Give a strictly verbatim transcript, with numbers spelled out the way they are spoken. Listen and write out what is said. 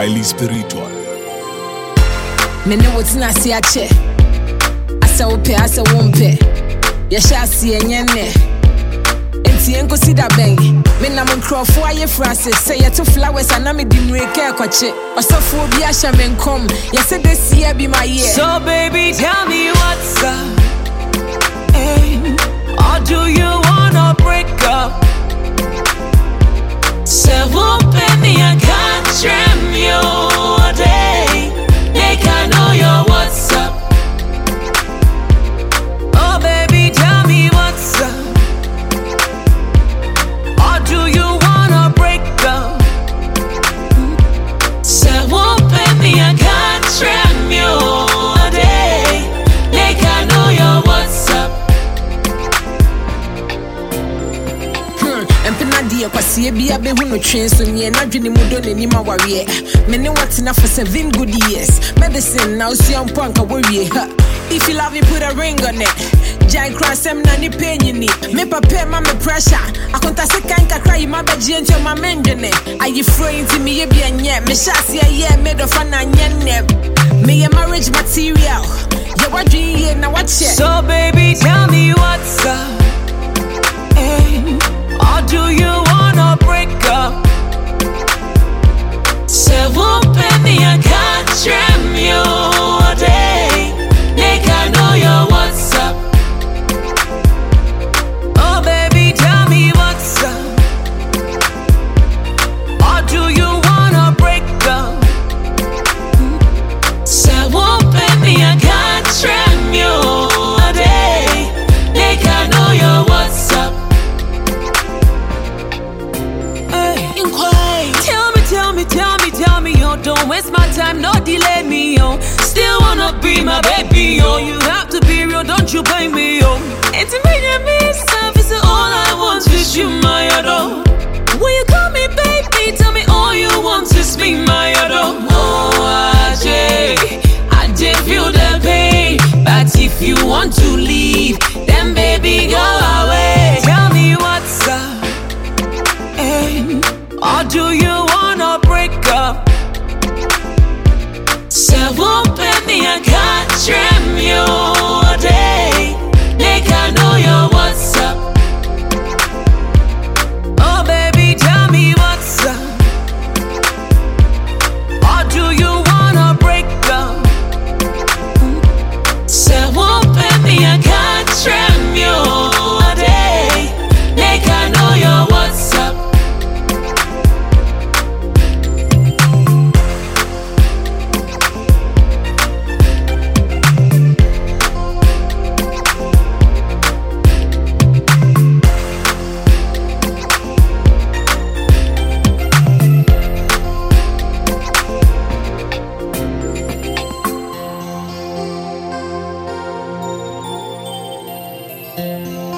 highly spiritual. Mene what's na siache. Asa upe asa wumpe. Yasha si enyene. Enti enko sida bang. Me na mon crofo aye Francis. Say ya to flowers and na me di nweke kwache. Osofo obi asha men come. Ya say this year be my year. So baby, tell me what's up. Hey, or do you wanna break up? Say won't pay me a can't trim you a day. Make I know your what's up. Oh baby, tell me what's up. Or do you wanna break up? Say won't pay me a can't trim you a day. Make I know your what's up. Empena dia kwasi ebia be hu no twen so nie na dwene mu do nani ma wawe me ne what na for seven good years medicine now see on punk awie ha if you love me put a ring on it giant cross em na ni pain ni me papa ma me pressure akonta se kan kakra yi ma beji enti ma mendwene ayi free nti me ye bia nye me shase ye me do fa na nye ne me ye marriage material ye wadwin ye na wache. So baby, tell me what's up. Hey, or do you wanna break up? Say won't pay me a can't trim you a day. Make I know your what's up. Oh baby, tell me what's up. Or do you wanna break up? Say won't pay me a can't trim you a day. Make I know your what's up. Tell me, tell me, tell me, tell me, yo. Don't waste my time, no delay me, yo. Still wanna be my baby, yo. You have to be real, don't you blame me, yo. Intimidate me, service is all I want is you, my adore. When you call me baby, tell me all you want is me, my adore. Oh, I did, I did feel the pain, but if you want to leave, then baby go away. Tell me what's up. Hey, or do you wanna break up? Say won't pay me a can't trim you a day. Make I know your what's up. Oh baby, tell me what's up. Or do you wanna break up? Say won't pay me a can't trim you a day. Make I know your what's up. Thank you.